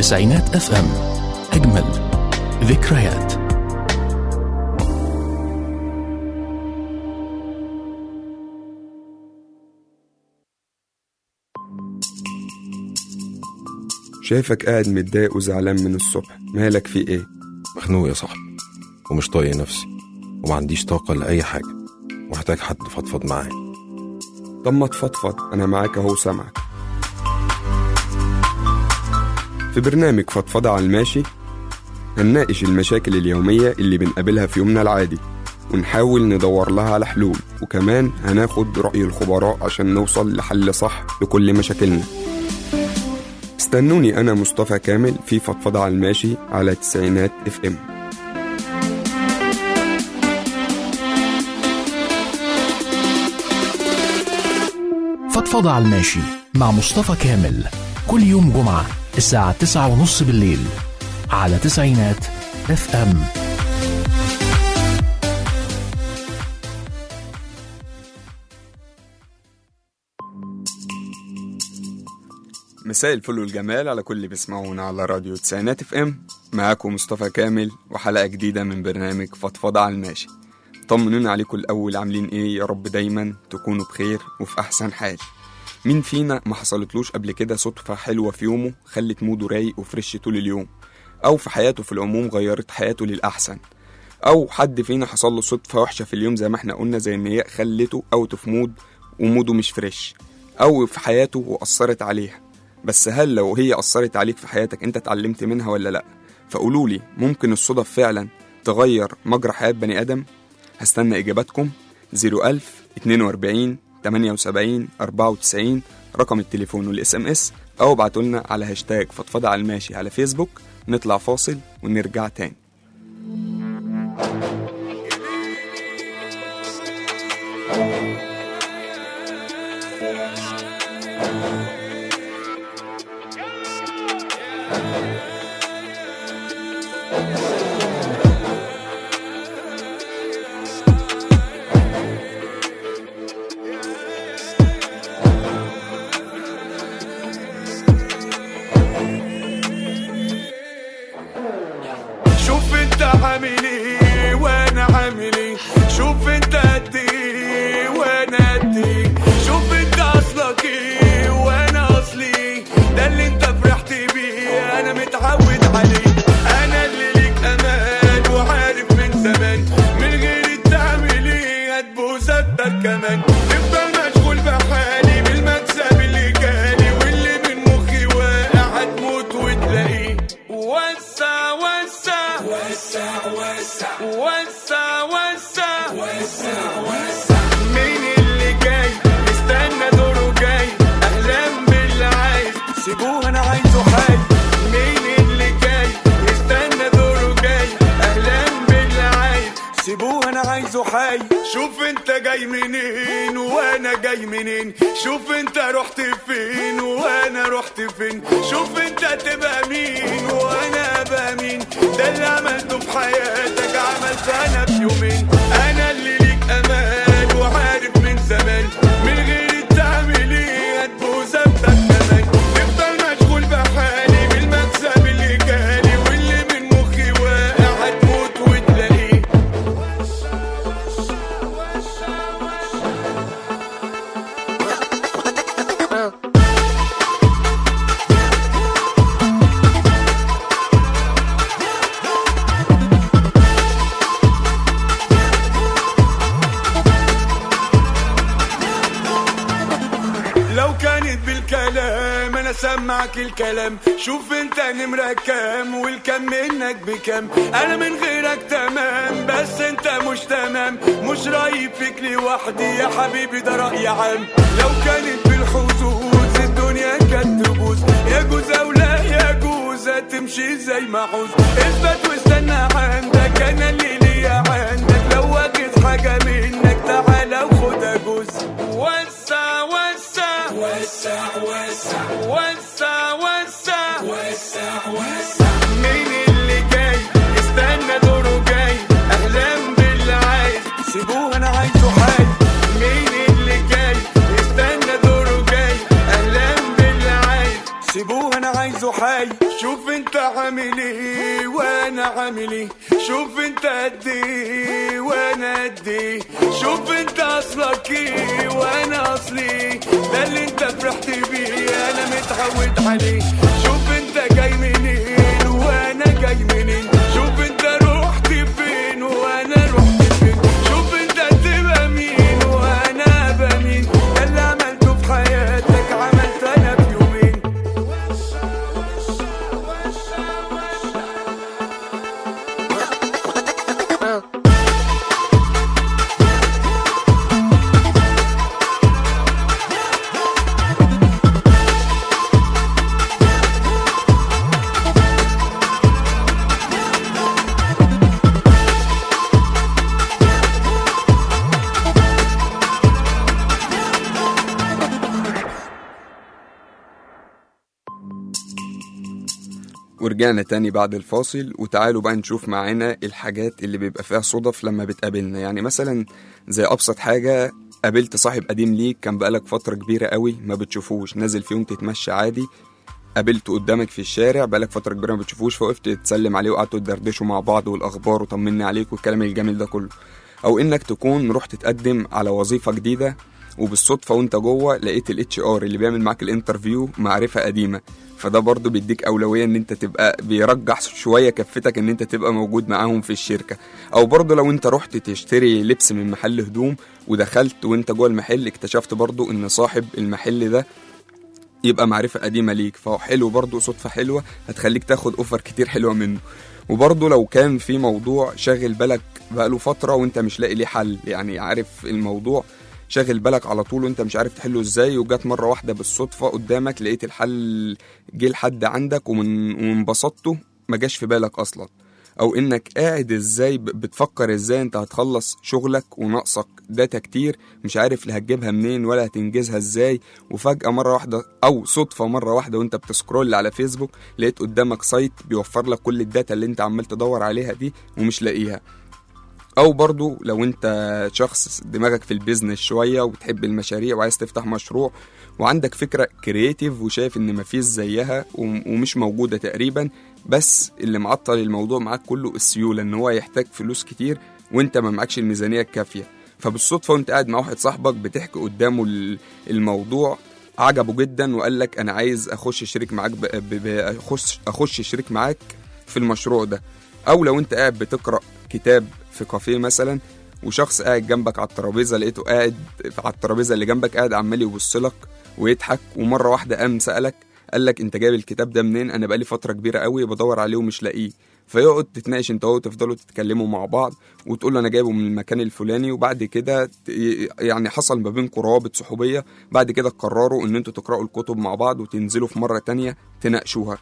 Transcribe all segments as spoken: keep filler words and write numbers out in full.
تسعينات اف ام، أجمل ذكريات. شايفك قاعد متضايق وزعلان من الصبح، مالك في ايه؟ مخنوق يا صاحبي ومش طايق نفسي وما عنديش طاقة لأي حاجة، ومحتاج حد فضفض معاه. طب ما تفضفض، انا معاك اهو سامعك. في برنامج فضفضة على الماشي هنناقش المشاكل اليومية اللي بنقابلها في يومنا العادي، ونحاول ندور لها على حلول، وكمان هناخد رأي الخبراء عشان نوصل لحل صح لكل مشاكلنا. استنوني أنا مصطفى كامل في فضفضة على الماشي على تسعينات اف ام. فضفضة على الماشي مع مصطفى كامل كل يوم جمعة الساعة تسعة ونص بالليل على تسعينات اف ام. مساء الفل والجمال على كل اللي بيسمعونا على راديو تسعينات اف ام. معاكم مصطفى كامل وحلقة جديدة من برنامج فضفضة على الماشي. طمنونا عليكم الأول، عاملين ايه؟ يا رب دايما تكونوا بخير وفي أحسن حال. مين فينا ما حصلتلوش قبل كده صدفة حلوة في يومه خلت موده رايق وفريش طول اليوم، أو في حياته في العموم غيرت حياته للأحسن؟ أو حد فينا حصل له صدفة وحشة في اليوم زي ما احنا قلنا، زي ان هي خلته أوت اوف مود وموده مش فريش، أو في حياته وأثرت عليها. بس هل لو هي أثرت عليك في حياتك انت اتعلمت منها ولا لأ؟ فقولولي، ممكن الصدف فعلا تغير مجرى حياة بني آدم؟ هستنى إجاباتكم. زيرو ألف اتنين وأربعين تمانية وسبعين أربعة وتسعين رقم التليفون والاس ام اس، أو ابعتولنا على هاشتاج فضفضة على الماشي على فيسبوك. نطلع فاصل ونرجع تاني. شوف انت جاي منين وانا جاي منين، شوف انت رحت فين وانا رحت فين، شوف انت تبقى مين وانا ابقى مين. ده اللي عملته في حياتك عملته انا في يومين. انا اللي ليك امان وعارف من زمان، من غير تعمل ايه هتبوظ ابدك كمان. تفضل مشغول بحالي بالمكسب اللي جالي، واللي من مخي واقع هتموت وتلاقيه. سمعك الكلام، شوف انت نمرة كام والكم منك بكام. انا من غيرك تمام بس انت مش تمام، مش رايب فيك لوحدي يا حبيبي ده رأي عام. لو كانت بالحظوظ الدنيا كانت تبوظ، يجوز او لا يجوز هتمشي زي ما عوز. اثبت واستنى عندك، انا اللي ليا عندك. لو واجد حاجة منك تعالى وخدها جوز. وسع وسع وسع وسع وسع وسع وسع وسع. مين اللي جاي استنى دوره جاي، اهلا باللي عايز سيبوه انا عايزه حي. مين اللي جاي استنى دوره جاي، اهلا باللي عايز سيبوه انا انا عايزه حي. شوف انت عامل ايه وانا عامل ايه، شوف انت قد ايه وانا قد ايه، شوف انت اصلك ايه وانا اصلي، ده اللي انت فرحت بيه انا متعود عليه. شوف انت جاي منين وانا جاي منين، شوف انت رحت فين وانا رحت فين، شوف انت تبقى مين وانا ابقى مين، ده اللي عملته في حياتك عملت انا في يومين. ورجعنا تاني بعد الفاصل، وتعالوا بقى نشوف معانا الحاجات اللي بيبقى فيها صدف لما بتقابلنا. يعني مثلا زي أبسط حاجة، قابلت صاحب قديم ليك كان بقالك فترة كبيرة قوي ما بتشوفوش، نازل في يوم تتمشى عادي، قابلته قدامك في الشارع بقالك فترة كبيرة ما بتشوفوش، فوقفت تسلم عليه وقعدتوا تدردشوا مع بعض والأخبار وطمني عليك والكلام الجميل ده كله. أو إنك تكون رحت تقدم على وظيفة جديدة وبالصدفة وانت جوه لقيت الاتش ار اللي بيعمل معاك الانترفيو معرفة قديمة، فده برضو بيديك أولوية ان انت تبقى بيرجح شوية كفتك ان انت تبقى موجود معاهم في الشركة. او برضو لو انت رحت تشتري لبس من محل هدوم ودخلت وانت جوه المحل اكتشفت برضو ان صاحب المحل ده يبقى معرفة قديمة ليك، فهو حلو برضو، صدفة حلوة هتخليك تاخد اوفر كتير حلوة منه. وبرضو لو كان في موضوع شاغل بالك بقاله فترة وانت مش لاقي ليه حل، يعني عارف الموضوع شاغل بالك على طول وانت مش عارف تحله ازاي، وجات مرة واحدة بالصدفة قدامك لقيت الحل جه لحد عندك ومن وانبسطته ما جاش في بالك اصلا. او انك قاعد ازاي بتفكر ازاي انت هتخلص شغلك وناقصك داتا كتير مش عارف لا هتجيبها منين ولا هتنجزها ازاي، وفجأة مرة واحدة او صدفة مرة واحدة وانت بتسكرول على فيسبوك لقيت قدامك سايت بيوفر لك كل الداتا اللي انت عمال تدور عليها دي ومش لاقيها. او برضو لو انت شخص دماغك في البيزنس شوية وبتحب المشاريع وعايز تفتح مشروع وعندك فكرة كرياتيف وشايف ان مفيش زيها ومش موجودة تقريبا، بس اللي معطل الموضوع معاك كله السيولة، ان هو يحتاج فلوس كتير وانت ما معكش الميزانية الكافية. فبالصدفة وانت قاعد مع واحد صاحبك بتحكي قدامه الموضوع عجبه جدا وقال لك انا عايز اخش شريك معاك اخش اخش شريك معاك في المشروع ده. او لو انت قاعد بتقرأ كتاب في كافيه مثلا وشخص قاعد جنبك على الترابيزه لقيته قاعد على الترابيزه اللي جنبك قاعد عمال يبصلك ويضحك، ومره واحده قام سالك قال لك انت جايب الكتاب ده منين؟ انا بقالي فتره كبيره قوي بدور عليه ومش لاقيه. فيقعد تتناقش انت وهو تفضلوا تتكلموا مع بعض وتقول له انا جايبه من المكان الفلاني، وبعد كده يعني حصل ما بينكم روابط صحوبيه، بعد كده قرروا ان انتوا تقراوا الكتب مع بعض وتنزلوا في مره تانية تناقشوها.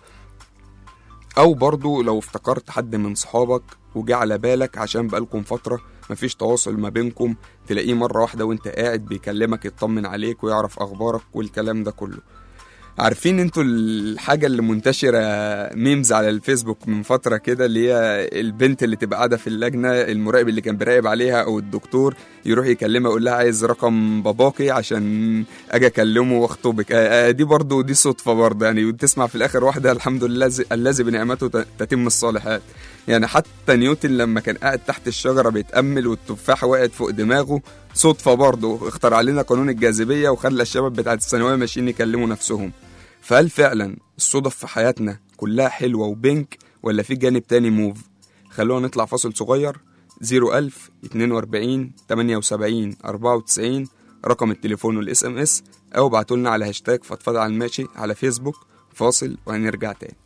او برضو لو افتكرت حد من صحابك وجه على بالك عشان بقالكم فترة مفيش تواصل ما بينكم، تلاقيه مرة واحدة وانت قاعد بيكلمك يطمن عليك ويعرف اخبارك والكلام ده كله. عارفين انتوا الحاجة اللي منتشرة ميمز على الفيسبوك من فترة كده، اللي هي البنت اللي تبقى قاعدة في اللجنة، المراقب اللي كان بيراقب عليها او الدكتور يروح يكلمها يقول لها عايز رقم باباكي عشان اجي اكلمه واخطبك. دي برضو دي صدفة برضو يعني، وتسمع في الاخر واحدة الحمد لله الذي بنعمته تتم الصالحات. يعني حتى نيوتن لما كان قاعد تحت الشجرة بيتأمل والتفاحة وقعت فوق دماغه، صدفة برضو اخترع لنا قانون الجاذبية وخلى الشباب بتاعت الثانوية ماشيين يكلموا نفسهم. فهل فعلا الصدف في حياتنا كلها حلوة وبنك ولا في جانب تاني موف؟ خلونا نطلع فاصل صغير. زيرو ألف اتنين واربعين تمانية وسبعين أربعة وتسعين رقم التليفون والاس ام اس، او بعتولنا على هاشتاج فضفضة على الماشي على فيسبوك. فاصل وهنرجع تاني.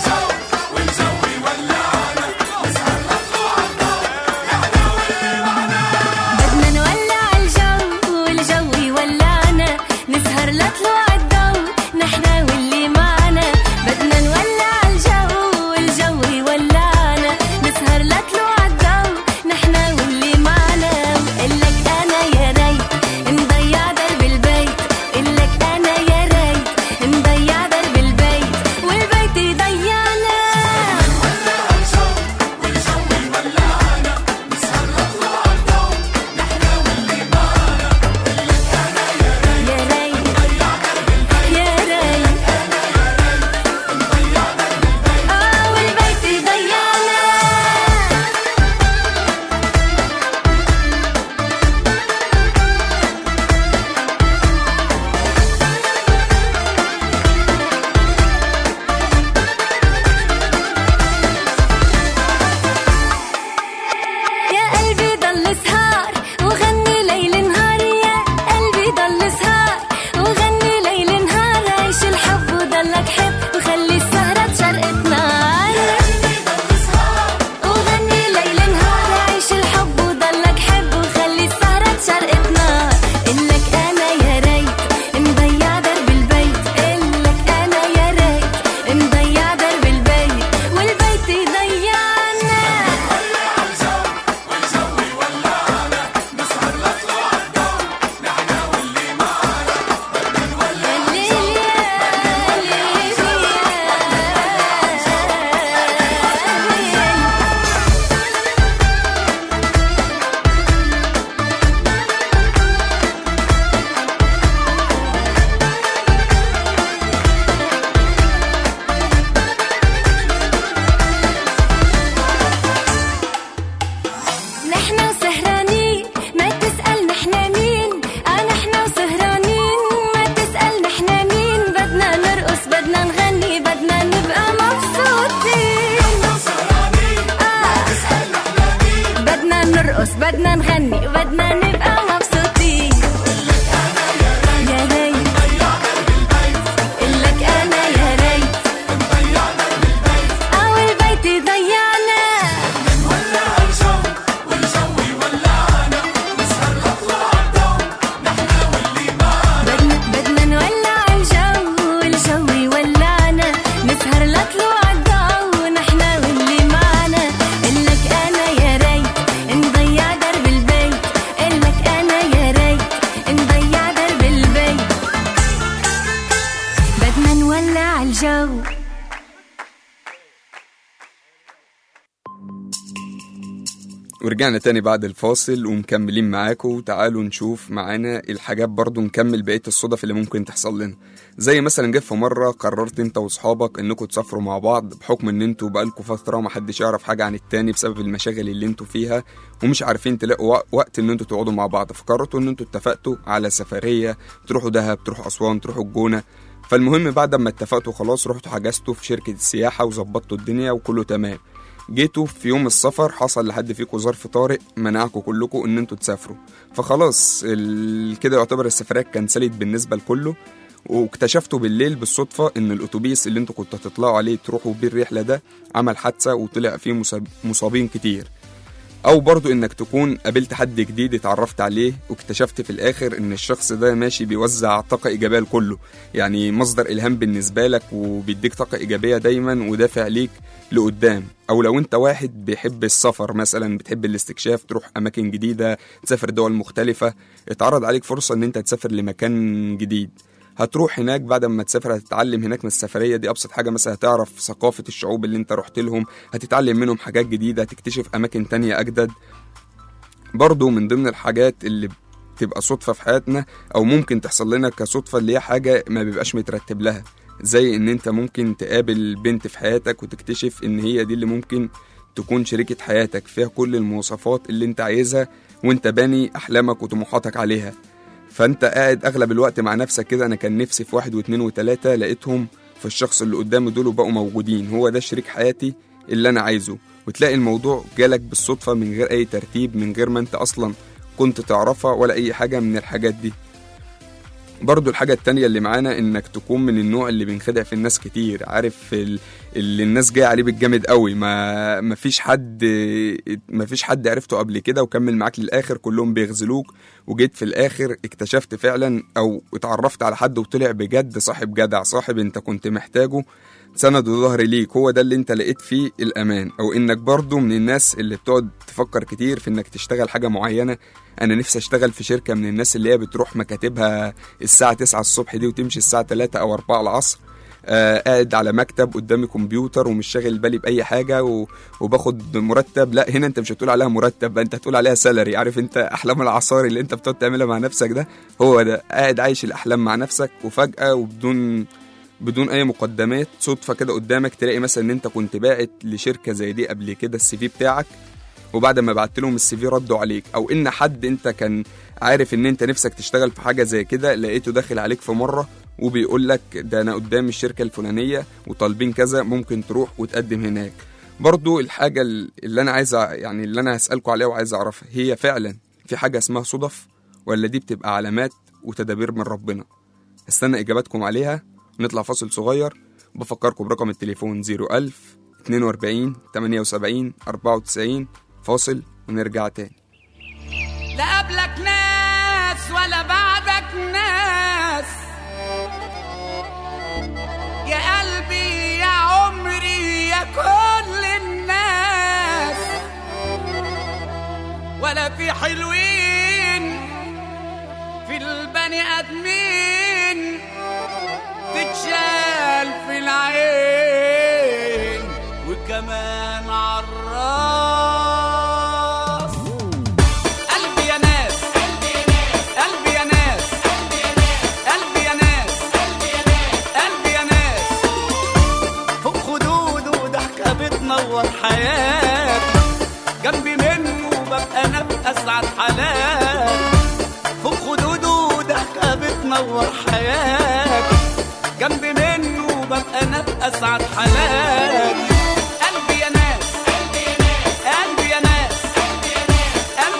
معنا نرقص بدنا نغني وبدنا نبقى مبسوطين. يا ريت قلك أنا يا ريت أو البيت يضيعنا. نولع الجو والجو يولعنا نسهر نطلع الضو نحنا واللي معنا. بدنا نولع الجو والجو يولعنا نسهر لطلوع الضو نحنا واللي معنا. قلك أنا يا ريت نضيع درب البيت. قلك أنا يا ريت نضيع درب البيت. بدنا نولع الجو. ورجعنا تاني بعد الفاصل ومكملين معاكم. تعالوا نشوف معانا الحاجات برضو، نكمل بقية الصدف اللي ممكن تحصل لنا. زي مثلا جه في مرة قررت انت وصحابك انكم تسافروا مع بعض، بحكم ان انتوا بقالكوا فترة محدش يعرف حاجة عن التاني بسبب المشاغل اللي انتوا فيها ومش عارفين تلاقوا وقت ان انتوا تقعدوا مع بعض. فقررتوا ان انتوا اتفقتوا على سفرية، تروحوا دهب، تروحوا أسوان، تروحوا الجونة. فالمهم بعد ما اتفقتوا خلاص رحتوا حجزتوا في شركة السياحة وظبطتوا الدنيا وكله تمام. جيتوا في يوم السفر حصل لحد فيكم ظرف طارئ منعكم كلكم ان انتوا تسافروا، فخلاص ال... كده يعتبر السفرية كنسلت بالنسبة لكله. واكتشفتوا بالليل بالصدفة ان الاتوبيس اللي انتوا كنتوا هتطلعوا عليه تروحوا بيه الرحلة ده عمل حادثة وطلع فيه مصاب... مصابين كتير. او برضو انك تكون قابلت حد جديد اتعرفت عليه واكتشفت في الاخر ان الشخص ده ماشي بيوزع طاقة ايجابية لكله، يعني مصدر الهام بالنسبة لك وبيديك طاقة ايجابية دايما ودافع ليك لقدام. او لو انت واحد بيحب السفر مثلا، بتحب الاستكشاف، تروح اماكن جديدة، تسافر دول مختلفة، اتعرض عليك فرصة ان انت تسافر لمكان جديد، هتروح هناك. بعد ما تسافر هتتعلم هناك من السفرية دي أبسط حاجة، مثلا هتعرف ثقافة الشعوب اللي انت رحت لهم، هتتعلم منهم حاجات جديدة، هتكتشف أماكن تانية أجدد. برضو من ضمن الحاجات اللي بتبقى صدفة في حياتنا أو ممكن تحصل لنا كصدفة اللي هي حاجة ما بيبقاش مترتب لها، زي ان انت ممكن تقابل بنت في حياتك وتكتشف ان هي دي اللي ممكن تكون شريكة حياتك، فيها كل المواصفات اللي انت عايزها وانت باني أحلامك وطموحاتك عليها. فانت قاعد اغلب الوقت مع نفسك كده، انا كان نفسي في واحد واثنين وثلاثة، لقيتهم في الشخص اللي قدامي دول وبقوا موجودين، هو ده شريك حياتي اللي انا عايزه. وتلاقي الموضوع جالك بالصدفة من غير اي ترتيب، من غير ما انت اصلا كنت تعرفها ولا اي حاجة من الحاجات دي. برضو الحاجة التانية اللي معانا انك تكون من النوع اللي بينخدع في الناس كتير، عارف اللي الناس جاية عليه بالجامد قوي، ما ما فيش حد ما فيش حد عرفته قبل كده وكمل معاك للآخر، كلهم بيغزلوك، وجيت في الآخر اكتشفت فعلا او اتعرفت على حد وطلع بجد صاحب جدع، صاحب انت كنت محتاجه، سند وظهر ليك، هو ده اللي انت لقيت فيه الأمان. او انك برضو من الناس اللي بتقعد تفكر كتير في انك تشتغل حاجة معينة. انا نفسي اشتغل في شركة من الناس اللي هي بتروح مكاتبها الساعة تسعة الصبح دي وتمشي الساعة تلاتة او اربعة العصر، آه قاعد على مكتب قدامي كمبيوتر ومش شاغل بالي بأي حاجة و... وباخد مرتب. لا هنا انت مش هتقول عليها مرتب، انت هتقول عليها سالري. عارف انت احلام العصاري اللي انت بتقعد تعملها مع نفسك ده، هو ده قاعد عايش الاحلام مع نفسك، وفجأة وبدون بدون اي مقدمات صدفة كده قدامك تلاقي مثلا ان انت كنت باعت لشركة زي دي قبل كده السي في بتاعك، وبعد ما بعت لهم السي في ردوا عليك. او ان حد انت كان عارف ان انت نفسك تشتغل في حاجة زي كده، لقيته داخل عليك في مرة وبيقول لك ده انا قدام الشركة الفلانية وطالبين كذا، ممكن تروح وتقدم هناك. برضو الحاجة اللي انا عايز يعني اللي انا هسألكوا عليها وعايز اعرفها، هي فعلا في حاجة اسمها صدف ولا دي بتبقى علامات وتدابير من ربنا؟ استنى اجاباتكم عليها. نطلع فاصل صغير، بفكركم برقم التليفون زيرو ألف اتنين واربعين تمانية وسبعين اربعة وتسعين. فاصل ونرجع تاني. لا قبلك ناس ولا بعدك ناس، يا قلبي يا عمري يا كل الناس، ولا في حلوين في البني آدمين تتشال في العين وكمان عالراس. قلبي يا ناس قلبي يا ناس قلبي يا ناس قلبي يا ناس، فوق خدود وضحكة بتنور حياتي، جنبي منه ببقى انا بأسعد حالات، فوق خدود وضحكة بتنور حياتي، جنبي منه ببقى انا بأسعد حالات. قلبي يا ناس قلبي يا ناس قلبي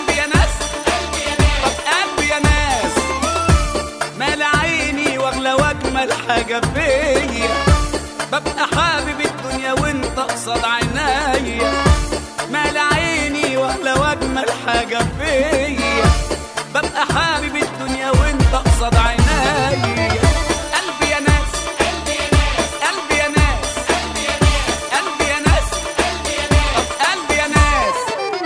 حاجة فيا، ببقى حابب الدنيا وانت قصاد عينيا، مال عيني ولا واجمل حاجة فيا، ببقى حابب الدنيا وانت قصاد عينيا. قلبي يا ناس قلبي يا ناس قلبي يا ناس قلبي يا ناس.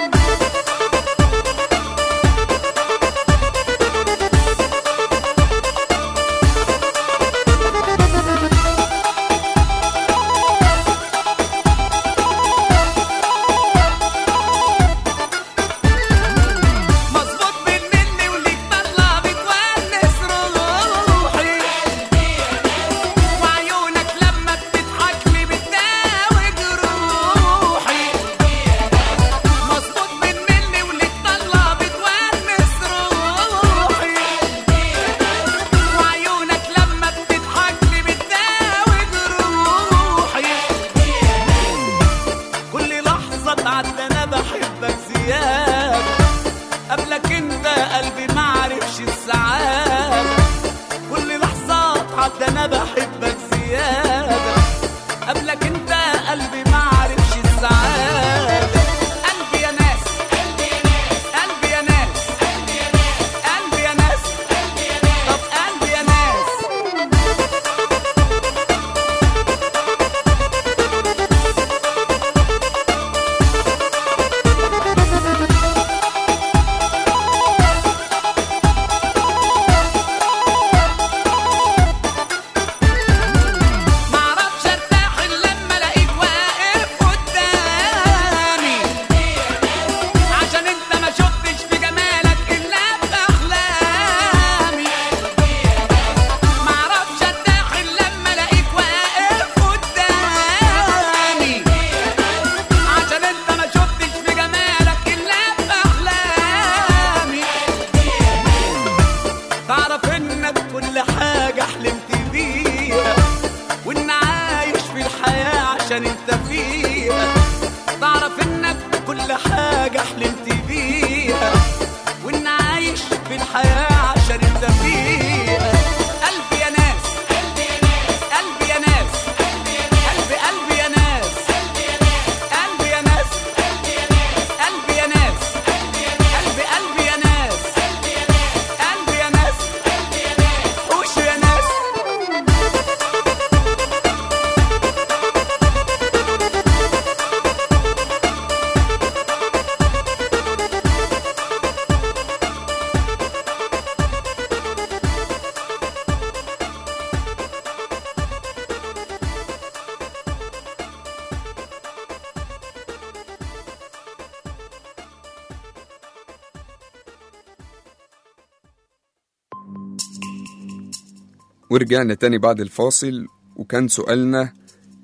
ورجعنا تاني بعد الفاصل، وكان سؤالنا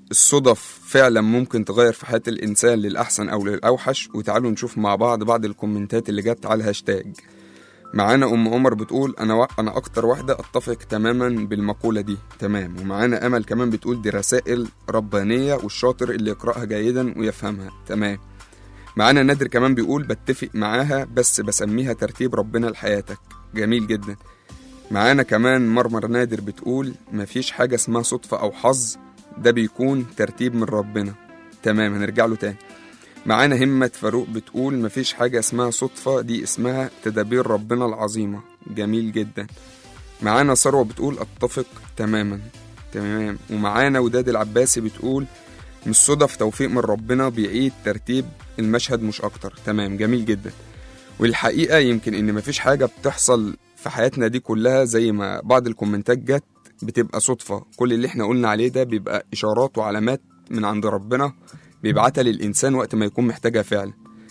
الصدف فعلا ممكن تغير في حياة الإنسان للأحسن أو للأوحش. وتعالوا نشوف مع بعض بعض الكومنتات اللي جت على الهاشتاج. معانا أم عمر بتقول أنا و... أنا أكتر واحدة أتفق تماما بالمقولة دي. تمام. ومعانا أمل كمان بتقول دي رسائل ربانية والشاطر اللي يقرأها جيدا ويفهمها. تمام. معانا نادر كمان بيقول بتفق معاها بس بسميها ترتيب ربنا لحياتك. جميل جدا. معانا كمان مرمر نادر بتقول مفيش حاجة اسمها صدفة أو حظ، ده بيكون ترتيب من ربنا. تمام. هنرجع له تاني. معانا همة فاروق بتقول مفيش حاجة اسمها صدفة، دي اسمها تدابير ربنا العظيمة. جميل جدا. معانا ثروة بتقول اتفق تماما. تمام. ومعانا وداد العباسي بتقول مش صدف، توفيق من ربنا بيعيد ترتيب المشهد مش أكتر. تمام. جميل جدا. والحقيقة يمكن إن مفيش حاجة بتحصل في حياتنا دي كلها زي ما بعض الكومنتات جت بتبقى صدفة. كل اللي احنا قلنا عليه ده بيبقى إشارات وعلامات من عند ربنا بيبعتها للإنسان وقت ما يكون محتاجها فعلا.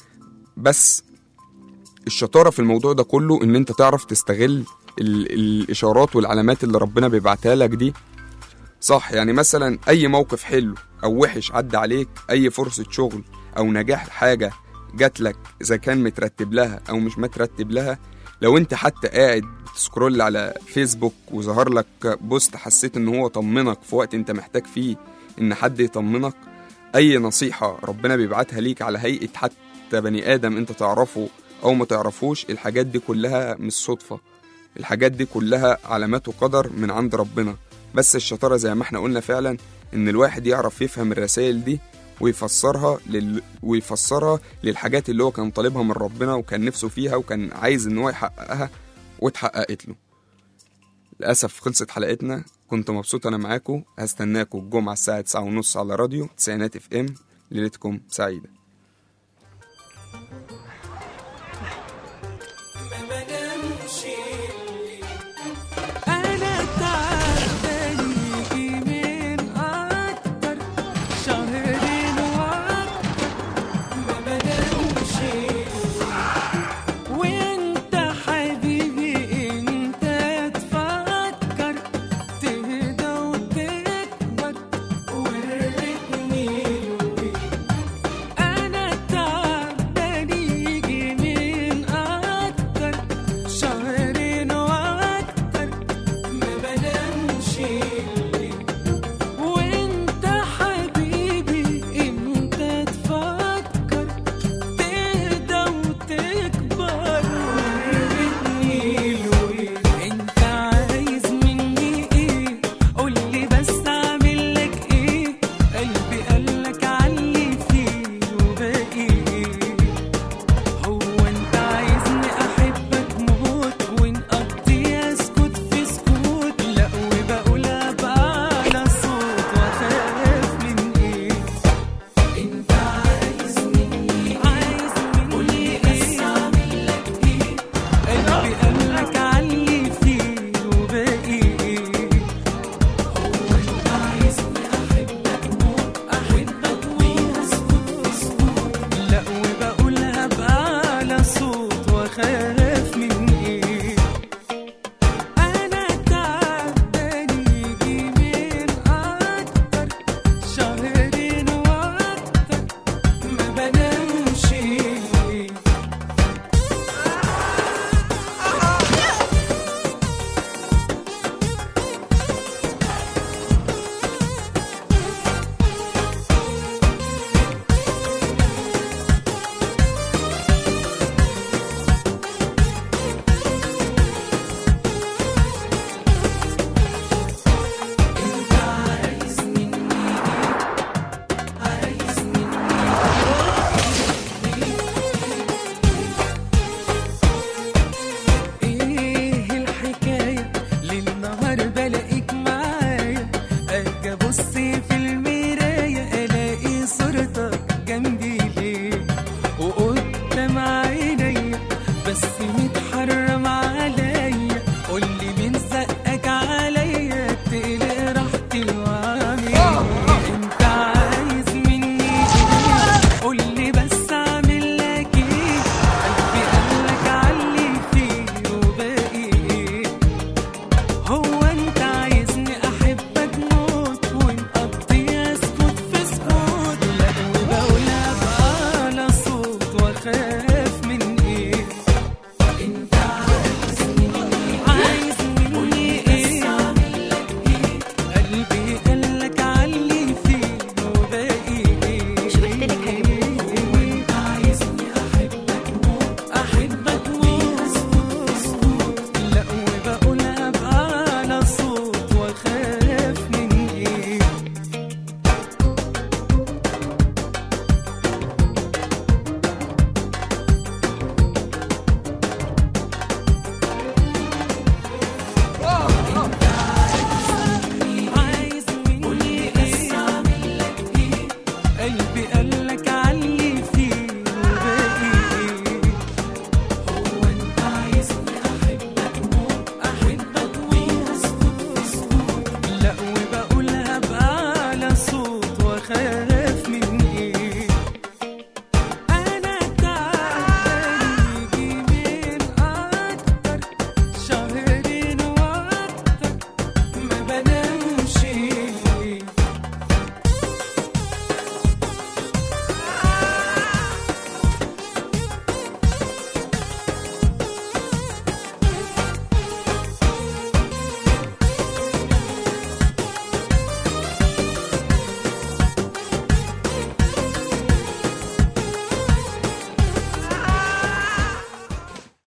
بس الشطارة في الموضوع ده كله إن انت تعرف تستغل ال- الإشارات والعلامات اللي ربنا بيبعتها لك دي صح. يعني مثلا أي موقف حلو أو وحش عدى عليك، أي فرصة شغل أو نجاح حاجة جات لك، إذا كان مترتب لها أو مش مترتب لها، لو انت حتى قاعد بتسكرول على فيسبوك وظهر لك بوست حسيت ان هو طمنك في وقت انت محتاج فيه ان حد يطمنك، اي نصيحة ربنا بيبعتها ليك على هيئة حتى بني ادم انت تعرفه او ما تعرفوش، الحاجات دي كلها مش صدفة. الحاجات دي كلها علامات وقدر من عند ربنا. بس الشطارة زي ما احنا قلنا فعلا ان الواحد يعرف يفهم الرسائل دي ويفسرها لل... ويفسرها للحاجات اللي هو كان طالبها من ربنا وكان نفسه فيها وكان عايز ان هو يحققها واتحققت له. للأسف خلصت حلقتنا، كنت مبسوط أنا معاكم، هستناكم الجمعة الساعة تسعة ونص على راديو تسعينات اف ام. ليلتكم سعيدة.